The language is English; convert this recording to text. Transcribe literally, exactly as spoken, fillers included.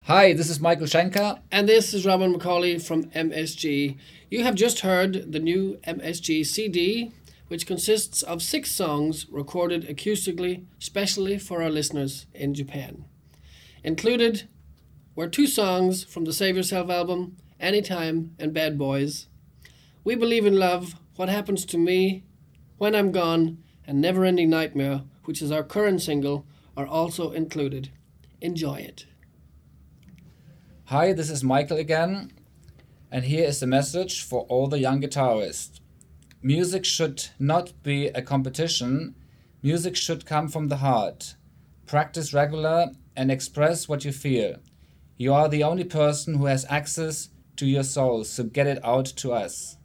Hi, this is Michael Schenker. And this is Robin McCauley from M S G. You have just heard the new M S G C D, which consists of six songs recorded acoustically, specially for our listeners in Japan. Included were two songs from the Save Yourself album, Anytime and Bad Boys. We Believe in Love, What Happens to Me, When I'm Gone, and Never Ending Nightmare, which is our current single, are also included. Enjoy it. Hi, this is Michael again, and here is the message for all the young guitarists. Music should not be a competition. Music should come from the heart. Practice regular and express what you feel. You are the only person who has access to your soul, so get it out to us.